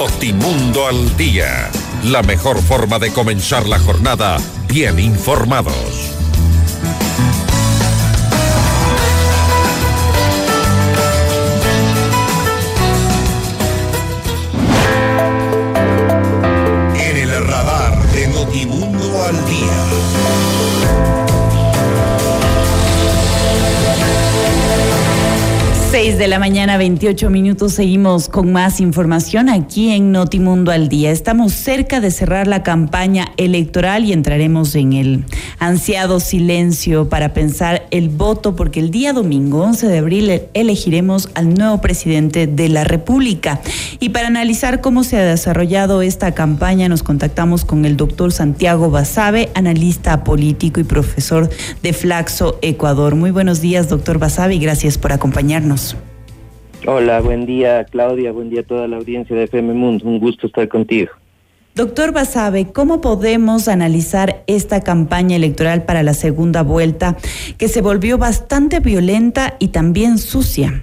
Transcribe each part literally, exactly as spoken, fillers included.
Notimundo al día. La mejor forma de comenzar la jornada bien informados. En el radar de Notimundo al día. seis de la mañana, veintiocho minutos. Seguimos con más información aquí en Notimundo al día. Estamos cerca de cerrar la campaña electoral y entraremos en el ansiado silencio para pensar el voto, porque el día domingo once de abril elegiremos al nuevo presidente de la República. Y para analizar cómo se ha desarrollado esta campaña, nos contactamos con el doctor Santiago Basabe, analista político y profesor de Flaxo, Ecuador. Muy buenos días, doctor Basabe, y gracias por acompañarnos. Hola, buen día Claudia, buen día a toda la audiencia de F M Mundo, un gusto estar contigo. Doctor Basabe, ¿cómo podemos analizar esta campaña electoral para la segunda vuelta, que se volvió bastante violenta y también sucia?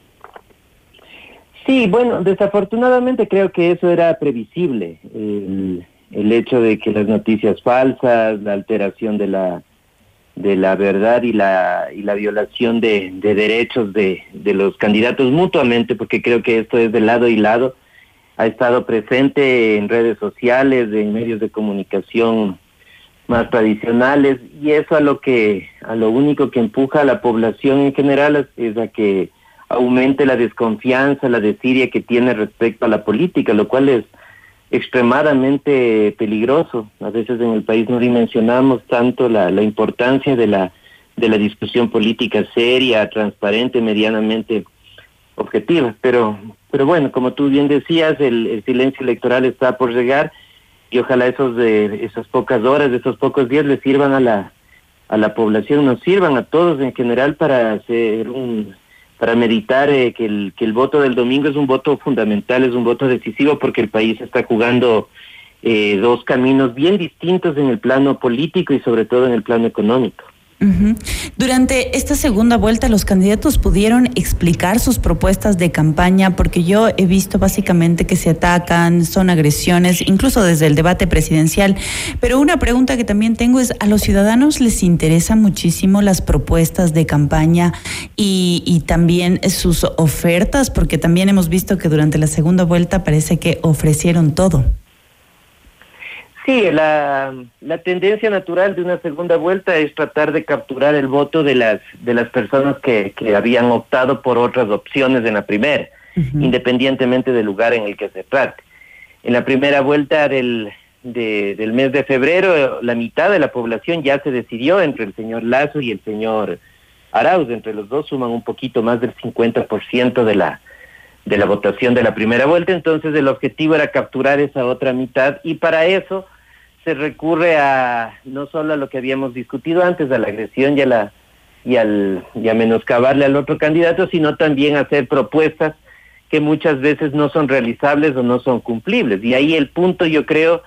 Sí, bueno, desafortunadamente creo que eso era previsible, el, el hecho de que las noticias falsas, la alteración de la de la verdad y la y la violación de, de derechos de, de los candidatos mutuamente, porque creo que esto es de lado y lado, ha estado presente en redes sociales, en medios de comunicación más tradicionales, y eso a lo que a lo único que empuja a la población en general es a que aumente la desconfianza, la desidia que tiene respecto a la política, lo cual es extremadamente peligroso. A veces en el país no dimensionamos tanto la, la importancia de la de la discusión política seria, transparente, medianamente objetiva. Pero pero bueno, como tú bien decías, el, el silencio electoral está por llegar y ojalá esos de esas pocas horas, esos pocos días le sirvan a la a la población, nos sirvan a todos en general para hacer un para meditar eh, que el que el voto del domingo es un voto fundamental, es un voto decisivo, porque el país está jugando eh, dos caminos bien distintos en el plano político y sobre todo en el plano económico. Uh-huh. Durante esta segunda vuelta, los candidatos pudieron explicar sus propuestas de campaña, porque yo he visto básicamente que se atacan, son agresiones, incluso desde el debate presidencial. Pero una pregunta que también tengo es, ¿a los ciudadanos les interesan muchísimo las propuestas de campaña y, y también sus ofertas? Porque también hemos visto que durante la segunda vuelta parece que ofrecieron todo. Sí, la, la tendencia natural de una segunda vuelta es tratar de capturar el voto de las de las personas que, que habían optado por otras opciones en la primera, uh-huh. independientemente del lugar en el que se trate. En la primera vuelta del, de, del mes de febrero, la mitad de la población ya se decidió entre el señor Lasso y el señor Arauz. Entre los dos suman un poquito más del cincuenta por ciento de la de la votación de la primera vuelta. Entonces el objetivo era capturar esa otra mitad, y para eso se recurre a no solo a lo que habíamos discutido antes, a la agresión y a la y al y a menoscabarle al otro candidato, sino también a hacer propuestas que muchas veces no son realizables o no son cumplibles. Y ahí el punto, yo creo,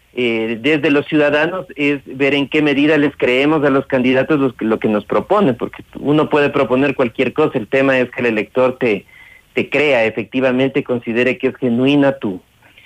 eh, desde los ciudadanos, es ver en qué medida les creemos a los candidatos los, lo que nos proponen, porque uno puede proponer cualquier cosa, el tema es que el elector te te crea, efectivamente considere que es genuina tu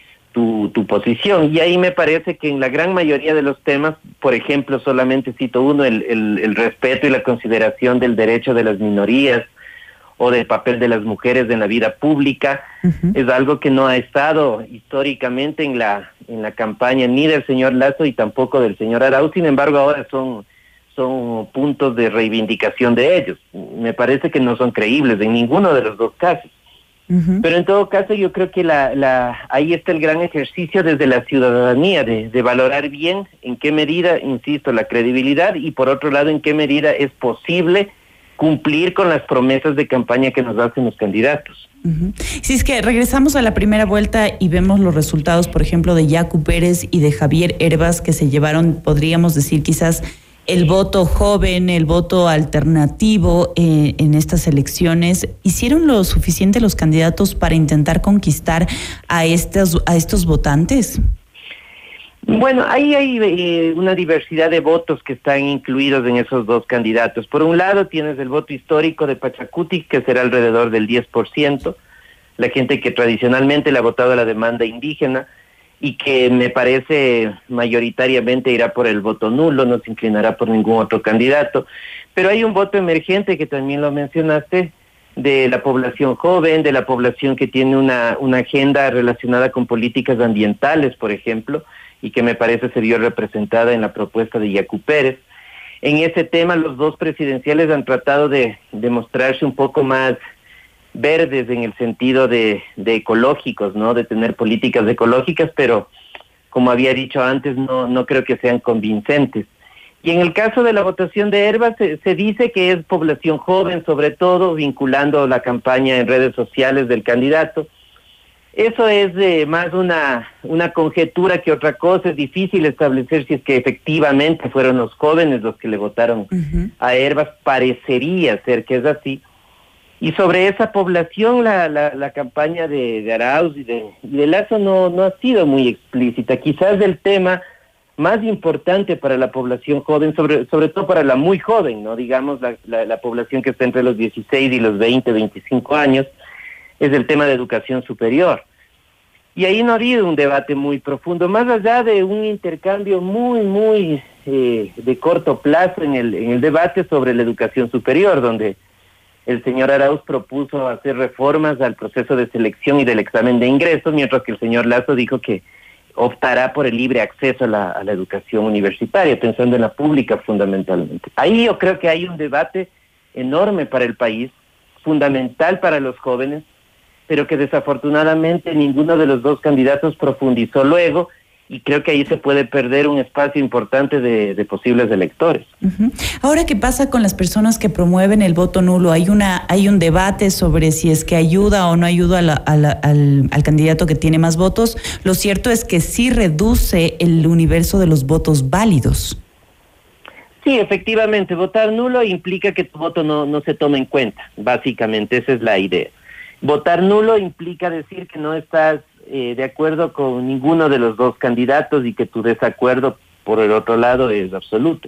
Tu, tu posición. Y ahí me parece que en la gran mayoría de los temas, por ejemplo, solamente cito uno, el, el, el respeto y la consideración del derecho de las minorías o del papel de las mujeres en la vida pública, uh-huh. es algo que no ha estado históricamente en la en la campaña ni del señor Lasso y tampoco del señor Arauz. Sin embargo, ahora son son puntos de reivindicación de ellos. Me parece que no son creíbles en ninguno de los dos casos. Uh-huh. Pero en todo caso yo creo que la, la ahí está el gran ejercicio desde la ciudadanía de, de valorar bien en qué medida, insisto, la credibilidad, y por otro lado en qué medida es posible cumplir con las promesas de campaña que nos hacen los candidatos. Uh-huh. Si es que regresamos a la primera vuelta y vemos los resultados, por ejemplo, de Yacu Pérez y de Javier Herbas, que se llevaron, podríamos decir quizás, el voto joven, el voto alternativo eh, en estas elecciones, ¿hicieron lo suficiente los candidatos para intentar conquistar a estos, a estos votantes? Bueno, ahí hay eh, una diversidad de votos que están incluidos en esos dos candidatos. Por un lado tienes el voto histórico de Pachacuti, que será alrededor del diez por ciento. la gente que tradicionalmente le ha votado a la demanda indígena y que me parece mayoritariamente irá por el voto nulo, no se inclinará por ningún otro candidato. Pero hay un voto emergente que también lo mencionaste, de la población joven, de la población que tiene una, una agenda relacionada con políticas ambientales, por ejemplo, y que me parece se vio representada en la propuesta de Yacu Pérez. En ese tema los dos presidenciales han tratado de, de mostrarse un poco más verdes en el sentido de, de ecológicos, ¿no? De tener políticas ecológicas, pero como había dicho antes, no, no creo que sean convincentes. Y en el caso de la votación de Herbas, se, se dice que es población joven, sobre todo, vinculando la campaña en redes sociales del candidato. Eso es eh, más una, una conjetura que otra cosa. Es difícil establecer si es que efectivamente fueron los jóvenes los que le votaron uh-huh. a Herbas. Parecería ser que es así. Y sobre esa población, la, la, la campaña de, de Arauz y de, y de Lasso no, no ha sido muy explícita. Quizás el tema más importante para la población joven, sobre, sobre todo para la muy joven, ¿no? Digamos, la, la, la población que está entre los dieciséis y los veinte, veinticinco años, es el tema de educación superior. Y ahí no ha habido un debate muy profundo, más allá de un intercambio muy, muy eh, de corto plazo en el, en el debate sobre la educación superior, donde el señor Arauz propuso hacer reformas al proceso de selección y del examen de ingresos, mientras que el señor Lasso dijo que optará por el libre acceso a la, a la educación universitaria, pensando en la pública fundamentalmente. Ahí yo creo que hay un debate enorme para el país, fundamental para los jóvenes, pero que desafortunadamente ninguno de los dos candidatos profundizó luego, y creo que ahí se puede perder un espacio importante de, de posibles electores. Uh-huh. Ahora, ¿qué pasa con las personas que promueven el voto nulo? Hay una hay un debate sobre si es que ayuda o no ayuda a la, a la, al, al candidato que tiene más votos. Lo cierto es que sí reduce el universo de los votos válidos. Sí, efectivamente, votar nulo implica que tu voto no, no se tome en cuenta, básicamente, esa es la idea. Votar nulo implica decir que no estás Eh, de acuerdo con ninguno de los dos candidatos y que tu desacuerdo por el otro lado es absoluto.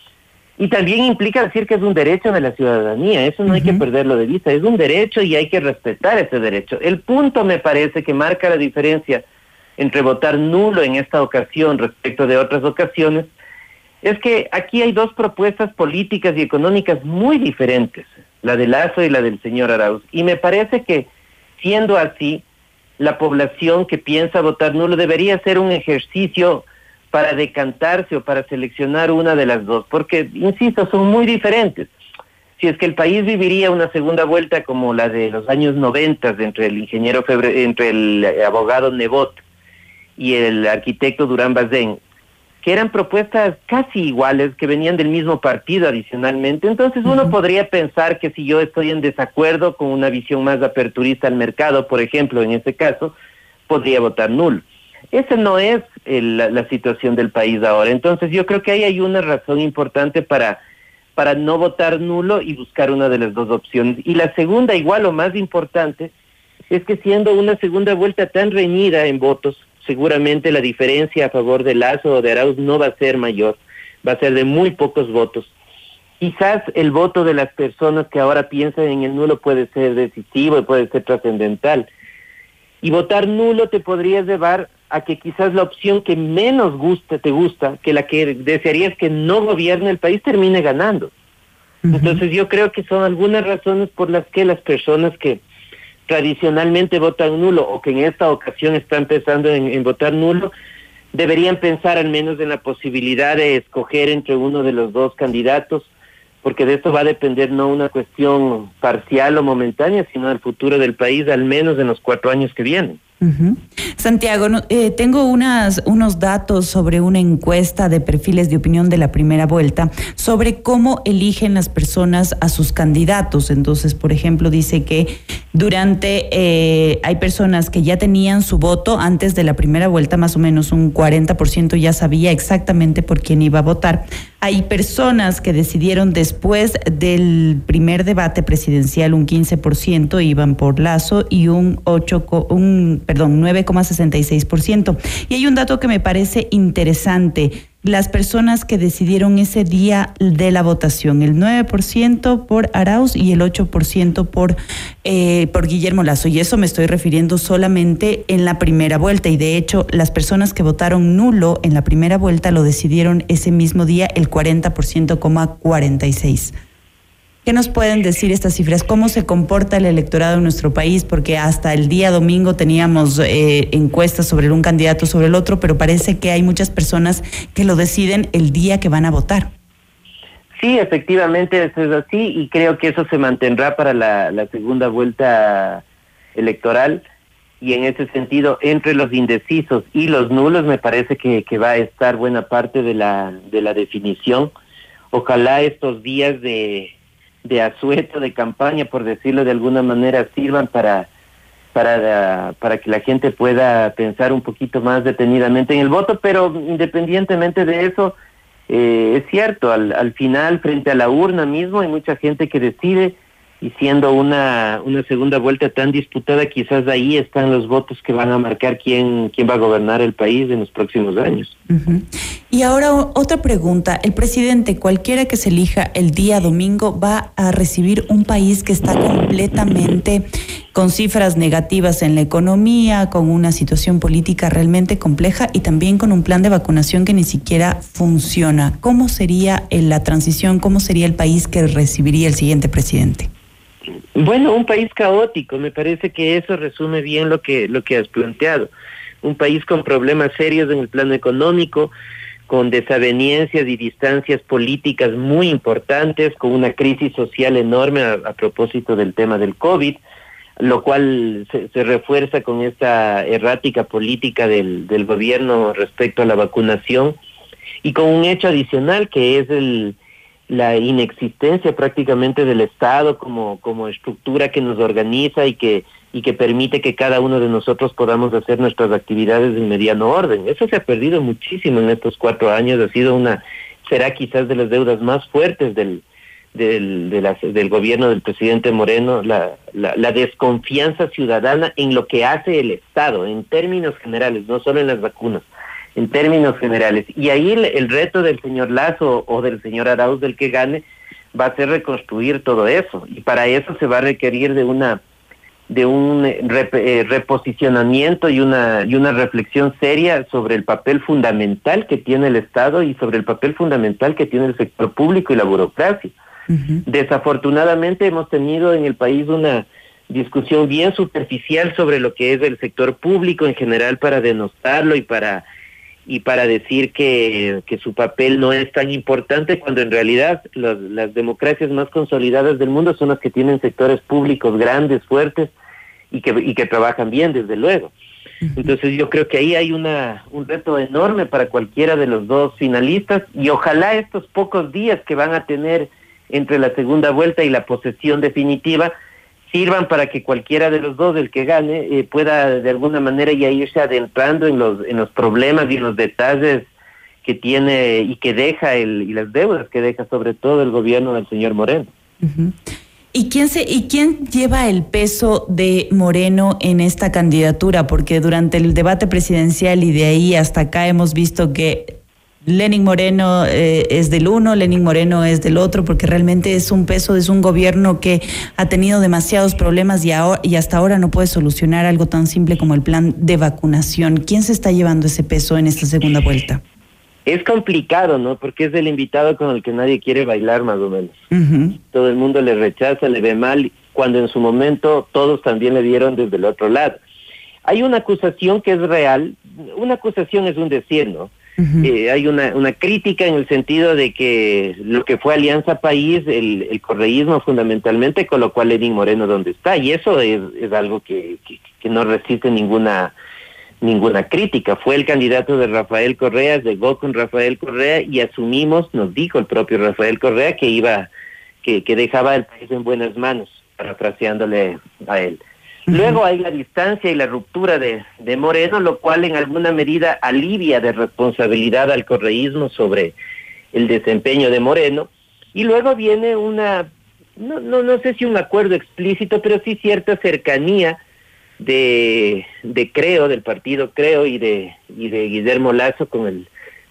Y también implica decir que es un derecho de la ciudadanía, eso no uh-huh. hay que perderlo de vista, es un derecho y hay que respetar ese derecho. El punto me parece que marca la diferencia entre votar nulo en esta ocasión respecto de otras ocasiones, es que aquí hay dos propuestas políticas y económicas muy diferentes, la de Lasso y la del señor Arauz, y me parece que siendo así, la población que piensa votar nulo debería hacer un ejercicio para decantarse o para seleccionar una de las dos, porque, insisto, son muy diferentes. Si es que el país viviría una segunda vuelta como la de los años noventas entre el ingeniero Febre, entre el abogado Nebot y el arquitecto Durán Bazén, que eran propuestas casi iguales, que venían del mismo partido adicionalmente, entonces uno uh-huh. podría pensar que si yo estoy en desacuerdo con una visión más aperturista al mercado, por ejemplo, en ese caso, podría votar nulo. Esa no es el, la, la situación del país ahora. Entonces yo creo que ahí hay una razón importante para, para no votar nulo y buscar una de las dos opciones. Y la segunda, igual o más importante, es que siendo una segunda vuelta tan reñida en votos, seguramente la diferencia a favor de Lasso o de Arauz no va a ser mayor, va a ser de muy pocos votos. Quizás el voto de las personas que ahora piensan en el nulo puede ser decisivo y puede ser trascendental. Y votar nulo te podría llevar a que quizás la opción que menos gusta, te gusta, que la que desearías que no gobierne el país, termine ganando. Uh-huh. Entonces yo creo que son algunas razones por las que las personas que tradicionalmente votan nulo o que en esta ocasión están pensando en, en votar nulo, deberían pensar al menos en la posibilidad de escoger entre uno de los dos candidatos, porque de esto va a depender no una cuestión parcial o momentánea, sino el futuro del país, al menos en los cuatro años que vienen. Uh-huh. Santiago, no, eh, tengo unas, unos datos sobre una encuesta de perfiles de opinión de la primera vuelta sobre cómo eligen las personas a sus candidatos. Entonces, por ejemplo, dice que durante eh, hay personas que ya tenían su voto antes de la primera vuelta, más o menos un cuarenta por ciento ya sabía exactamente por quién iba a votar. Hay personas que decidieron después del primer debate presidencial, un quince por ciento iban por Lasso y un ocho, un perdón, nueve coma sesenta y seis por ciento. Y hay un dato que me parece interesante. las personas que decidieron ese día de la votación, el nueve por ciento por Arauz y el ocho por ciento por, eh, por Guillermo Lasso. Y eso me estoy refiriendo solamente en la primera vuelta. Y de hecho, las personas que votaron nulo en la primera vuelta lo decidieron ese mismo día, el cuarenta por ciento coma cuarenta y seis. ¿Qué nos pueden decir estas cifras? ¿Cómo se comporta el electorado en nuestro país? Porque hasta el día domingo teníamos eh, encuestas sobre un candidato sobre el otro, pero parece que hay muchas personas que lo deciden el día que van a votar. Sí, efectivamente eso es así y creo que eso se mantendrá para la, la segunda vuelta electoral y en ese sentido entre los indecisos y los nulos me parece que, que va a estar buena parte de la, de la definición. Ojalá estos días de... de asueto, de campaña, por decirlo de alguna manera, sirvan para, para, para que la gente pueda pensar un poquito más detenidamente en el voto, pero independientemente de eso, eh, es cierto, al, al final, frente a la urna mismo, hay mucha gente que decide, y siendo una, una segunda vuelta tan disputada, quizás ahí están los votos que van a marcar quién, quién va a gobernar el país en los próximos años. Uh-huh. Y ahora otra pregunta, el presidente, cualquiera que se elija el día domingo, va a recibir un país que está completamente con cifras negativas en la economía, con una situación política realmente compleja y también con un plan de vacunación que ni siquiera funciona. ¿Cómo sería la transición? ¿Cómo sería el país que recibiría el siguiente presidente? Bueno, un país caótico, me parece que eso resume bien lo que, lo que has planteado. Un país con problemas serios en el plano económico, con desavenencias y distancias políticas muy importantes, con una crisis social enorme a, a propósito del tema del COVID, lo cual se, se refuerza con esta errática política del, del gobierno respecto a la vacunación, y con un hecho adicional que es el la inexistencia prácticamente del Estado como, como estructura que nos organiza y que, y que permite que cada uno de nosotros podamos hacer nuestras actividades en mediano orden. Eso se ha perdido muchísimo en estos cuatro años, ha sido una, será quizás de las deudas más fuertes del, del, de las, del gobierno del presidente Moreno, la, la, la desconfianza ciudadana en lo que hace el Estado, en términos generales, no solo en las vacunas, en términos generales. Y ahí el, el reto del señor Lasso o del señor Arauz, del que gane, va a ser reconstruir todo eso. Y para eso se va a requerir de una de un rep, eh, reposicionamiento y una y una reflexión seria sobre el papel fundamental que tiene el Estado y sobre el papel fundamental que tiene el sector público y la burocracia. Uh-huh. Desafortunadamente hemos tenido en el país una discusión bien superficial sobre lo que es el sector público en general para denostarlo y para y para decir que, que su papel no es tan importante, cuando en realidad los, las democracias más consolidadas del mundo son las que tienen sectores públicos grandes, fuertes y que, y que trabajan bien, desde luego. Entonces yo creo que ahí hay una un reto enorme para cualquiera de los dos finalistas, y ojalá estos pocos días que van a tener entre la segunda vuelta y la posesión definitiva sirvan para que cualquiera de los dos, el que gane, eh, pueda de alguna manera ya irse adentrando en los en los problemas y en los detalles que tiene y que deja el y las deudas que deja sobre todo el gobierno del señor Moreno. Uh-huh. ¿Y quién se y quién lleva el peso de Moreno en esta candidatura? Porque durante el debate presidencial y de ahí hasta acá hemos visto que Lenín Moreno eh, es del uno, Lenín Moreno es del otro, porque realmente es un peso, es un gobierno que ha tenido demasiados problemas y, ahora, y hasta ahora no puede solucionar algo tan simple como el plan de vacunación. ¿Quién se está llevando ese peso en esta segunda vuelta? Es complicado, ¿no? Porque es el invitado con el que nadie quiere bailar, más o menos. Uh-huh. Todo el mundo le rechaza, le ve mal, cuando en su momento todos también le vieron desde el otro lado. Hay una acusación que es real, una acusación es un decir, ¿no? Uh-huh. Eh, hay una, una crítica en el sentido de que lo que fue Alianza País, el, el correísmo fundamentalmente, colocó a Lenín Moreno donde está, y eso es, es algo que, que, que no resiste ninguna ninguna crítica. Fue el candidato de Rafael Correa, llegó con Rafael Correa y asumimos, nos dijo el propio Rafael Correa que iba, que, que dejaba el país en buenas manos, parafraseándole a él. Luego hay la distancia y la ruptura de, de Moreno, lo cual en alguna medida alivia de responsabilidad al correísmo sobre el desempeño de Moreno. Y luego viene una, no, no, no sé si un acuerdo explícito, pero sí cierta cercanía de, de Creo, del partido Creo y de, y de Guillermo Lasso con el,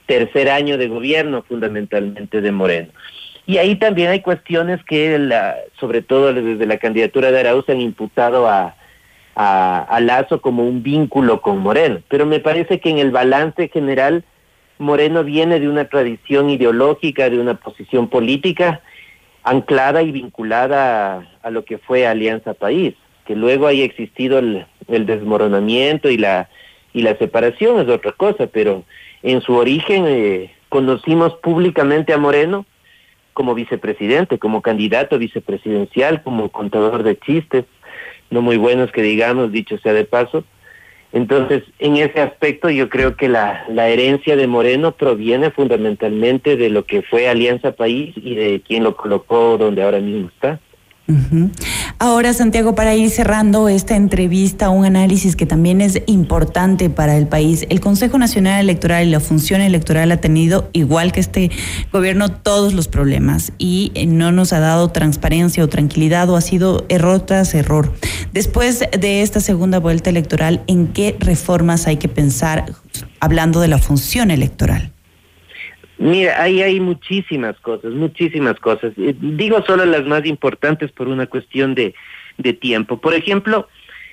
tercer año de gobierno fundamentalmente de Moreno. Y ahí también hay cuestiones que, la, sobre todo desde la candidatura de Arauz, han imputado a, a, a Lasso como un vínculo con Moreno. Pero me parece que en el balance general, Moreno viene de una tradición ideológica, de una posición política anclada y vinculada a, a lo que fue Alianza País. Que luego haya existido el, el desmoronamiento y la, y la separación es otra cosa, pero en su origen eh, conocimos públicamente a Moreno como vicepresidente, como candidato vicepresidencial, como contador de chistes, no muy buenos que digamos, dicho sea de paso. Entonces, en ese aspecto yo creo que la, la herencia de Moreno proviene fundamentalmente de lo que fue Alianza País y de quien lo colocó donde ahora mismo está. Uh-huh. Ahora, Santiago, para ir cerrando esta entrevista, un análisis que también es importante para el país. El Consejo Nacional Electoral y la función electoral ha tenido, igual que este gobierno, todos los problemas y no nos ha dado transparencia o tranquilidad, o ha sido error tras error. Después de esta segunda vuelta electoral, ¿en qué reformas hay que pensar hablando de la función electoral? Mira, ahí hay muchísimas cosas, muchísimas cosas. Eh, digo solo las más importantes por una cuestión de, de tiempo. Por ejemplo,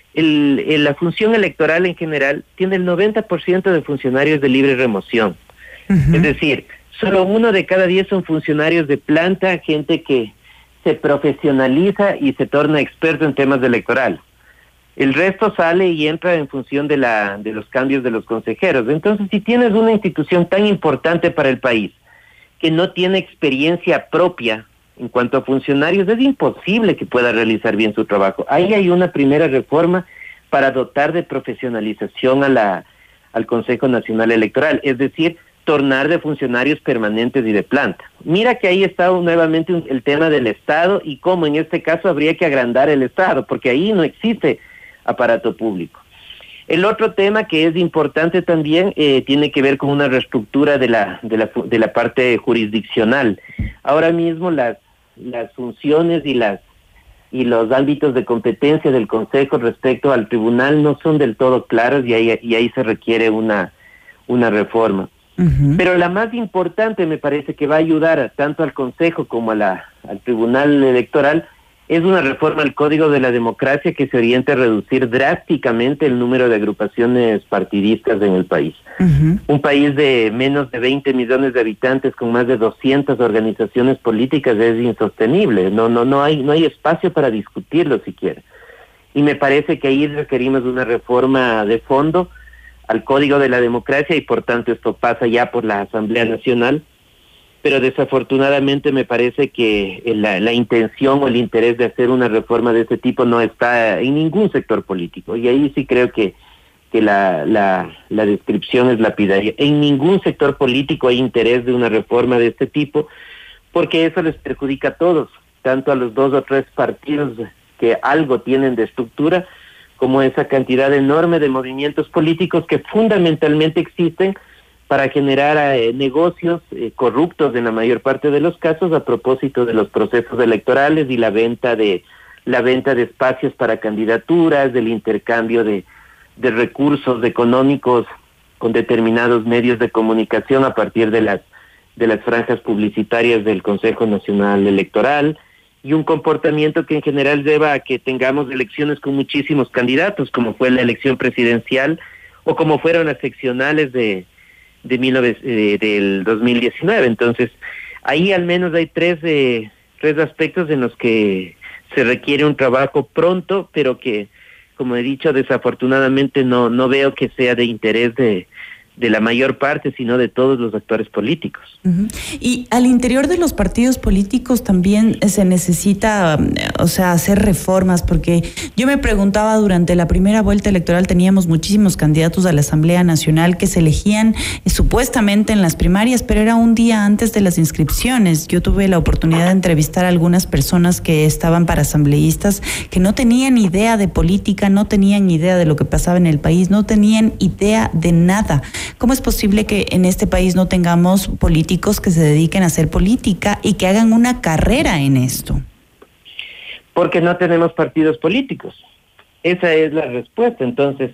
el, el, la función electoral en general tiene el noventa por ciento de funcionarios de libre remoción. Uh-huh. Es decir, solo uno de cada diez son funcionarios de planta, gente que se profesionaliza y se torna experto en temas electorales. El resto sale y entra en función de la de los cambios de los consejeros. Entonces, si tienes una institución tan importante para el país que no tiene experiencia propia en cuanto a funcionarios, es imposible que pueda realizar bien su trabajo. Ahí hay una primera reforma para dotar de profesionalización a la al Consejo Nacional Electoral, es decir, tornar de funcionarios permanentes y de planta. Mira que ahí está nuevamente un, el tema del Estado y cómo en este caso habría que agrandar el Estado, porque ahí no existe aparato público. El otro tema que es importante también eh, tiene que ver con una reestructura de la de la de la parte jurisdiccional. Ahora mismo las las funciones y las y los ámbitos de competencia del Consejo respecto al tribunal no son del todo claros y ahí y ahí se requiere una una reforma. Uh-huh. Pero la más importante me parece que va a ayudar a, tanto al Consejo como a la al Tribunal Electoral es una reforma al Código de la Democracia que se orienta a reducir drásticamente el número de agrupaciones partidistas en el país. Uh-huh. Un país de menos de veinte millones de habitantes con más de doscientas organizaciones políticas es insostenible. No, no, no hay, no hay espacio para discutirlo siquiera. Y me parece que ahí requerimos una reforma de fondo al Código de la Democracia y por tanto esto pasa ya por la Asamblea Nacional. Pero desafortunadamente me parece que la, la intención o el interés de hacer una reforma de este tipo no está en ningún sector político. Y ahí sí creo que, que la, la, la descripción es lapidaria. En ningún sector político hay interés de una reforma de este tipo, porque eso les perjudica a todos, tanto a los dos o tres partidos que algo tienen de estructura, como esa cantidad enorme de movimientos políticos que fundamentalmente existen para generar eh, negocios eh, corruptos en la mayor parte de los casos a propósito de los procesos electorales y la venta de la venta de espacios para candidaturas, del intercambio de, de recursos económicos con determinados medios de comunicación a partir de las de las franjas publicitarias del Consejo Nacional Electoral, y un comportamiento que en general lleva a que tengamos elecciones con muchísimos candidatos, como fue la elección presidencial o como fueron las seccionales de de mil novecientos, eh, del dos mil diecinueve. Entonces, ahí al menos hay tres eh, tres aspectos en los que se requiere un trabajo pronto, pero que, como he dicho, desafortunadamente no no veo que sea de interés de de la mayor parte, sino de todos los actores políticos. Uh-huh. Y al interior de los partidos políticos también se necesita, o sea, hacer reformas, porque yo me preguntaba durante la primera vuelta electoral, teníamos muchísimos candidatos a la Asamblea Nacional que se elegían eh, supuestamente en las primarias, pero era un día antes de las inscripciones. Yo tuve la oportunidad de entrevistar a algunas personas que estaban para asambleístas que no tenían idea de política, no tenían idea de lo que pasaba en el país, no tenían idea de nada. ¿Cómo es posible que en este país no tengamos políticos que se dediquen a hacer política y que hagan una carrera en esto? Porque no tenemos partidos políticos. Esa es la respuesta. Entonces,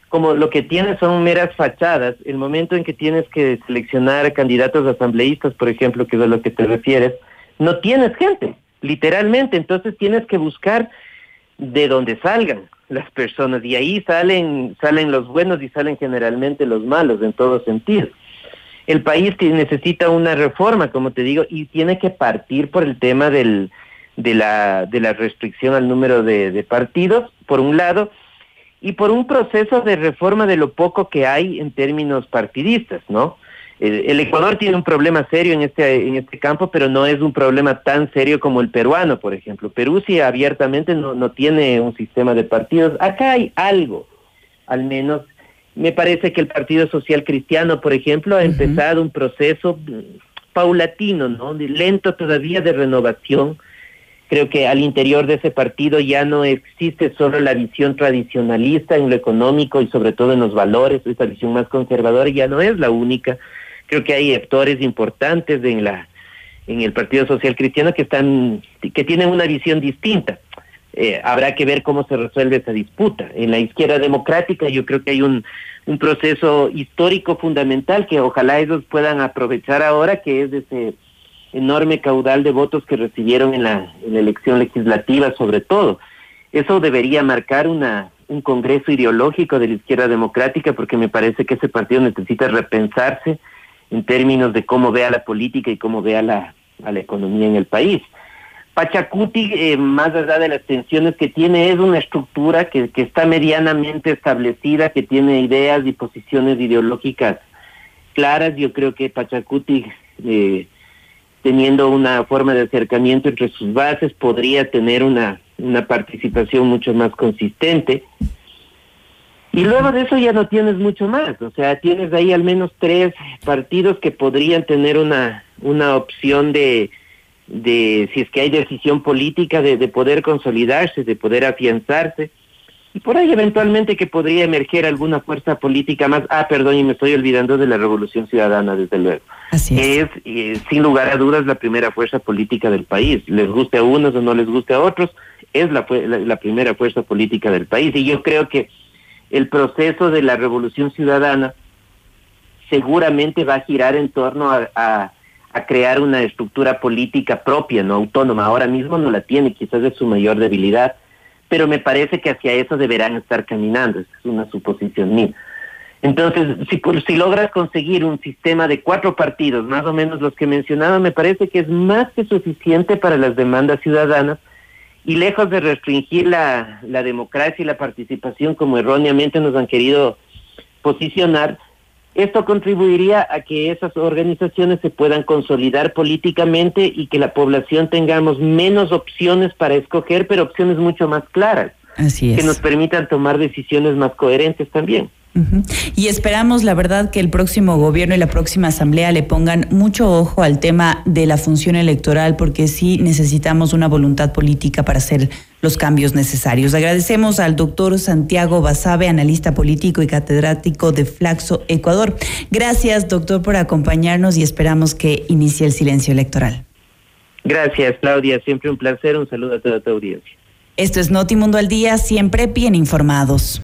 como lo que tienes son meras fachadas, el momento en que tienes que seleccionar candidatos asambleístas, por ejemplo, que es a lo que te refieres, no tienes gente, literalmente, entonces tienes que buscar de donde salgan las personas, y ahí salen, salen los buenos y salen generalmente los malos, en todo sentido. El país necesita una reforma, como te digo, y tiene que partir por el tema del, de, la, de la restricción al número de, de partidos, por un lado, y por un proceso de reforma de lo poco que hay en términos partidistas, ¿no? El, el Ecuador tiene un problema serio en este, en este campo, pero no es un problema tan serio como el peruano, por ejemplo. Perú sí abiertamente no, no tiene un sistema de partidos. Acá hay algo, al menos. Me parece que el Partido Social Cristiano, por ejemplo, ha uh-huh. empezado un proceso paulatino, ¿no? Lento todavía de renovación. Creo que al interior de ese partido ya no existe solo la visión tradicionalista en lo económico y sobre todo en los valores, esa visión más conservadora ya no es la única. Creo que hay actores importantes en la en el Partido Social Cristiano que están que tienen una visión distinta. Eh, habrá que ver cómo se resuelve esa disputa. En la izquierda democrática yo creo que hay un, un proceso histórico fundamental que ojalá ellos puedan aprovechar ahora, que es ese enorme caudal de votos que recibieron en la, en la elección legislativa sobre todo. Eso debería marcar una un congreso ideológico de la izquierda democrática, porque me parece que ese partido necesita repensarse en términos de cómo vea la política y cómo vea la, a la economía en el país. Pachacuti, eh, más allá de las tensiones que tiene, es una estructura que, que está medianamente establecida, que tiene ideas y posiciones ideológicas claras. Yo creo que Pachacuti, eh, teniendo una forma de acercamiento entre sus bases, podría tener una, una participación mucho más consistente. Y luego de eso ya no tienes mucho más, o sea, tienes ahí al menos tres partidos que podrían tener una, una opción de... de si es que hay decisión política de, de poder consolidarse, de poder afianzarse, y por ahí eventualmente que podría emerger alguna fuerza política más. Ah, perdón, y me estoy olvidando de la Revolución Ciudadana, desde luego. Así es. Es, eh, sin lugar a dudas, la primera fuerza política del país. Les guste a unos o no les guste a otros, es la, la, la primera fuerza política del país. Y yo creo que el proceso de la Revolución Ciudadana seguramente va a girar en torno a... a a crear una estructura política propia, no autónoma. Ahora mismo no la tiene, quizás es su mayor debilidad, pero me parece que hacia eso deberán estar caminando. Esa es una suposición mía. Entonces, si, si logras conseguir un sistema de cuatro partidos, más o menos los que mencionaba, me parece que es más que suficiente para las demandas ciudadanas, y lejos de restringir la, la democracia y la participación como erróneamente nos han querido posicionar, esto contribuiría a que esas organizaciones se puedan consolidar políticamente y que la población tengamos menos opciones para escoger, pero opciones mucho más claras. Así es. Que nos permitan tomar decisiones más coherentes también. Uh-huh. Y esperamos, la verdad, que el próximo gobierno y la próxima asamblea le pongan mucho ojo al tema de la función electoral, porque sí necesitamos una voluntad política para hacer los cambios necesarios. Agradecemos al doctor Santiago Basabe, analista político y catedrático de Flaxo, Ecuador. Gracias, doctor, por acompañarnos y esperamos que inicie el silencio electoral. Gracias, Claudia. Siempre un placer. Un saludo a toda tu audiencia. Esto es Notimundo al Día, siempre bien informados.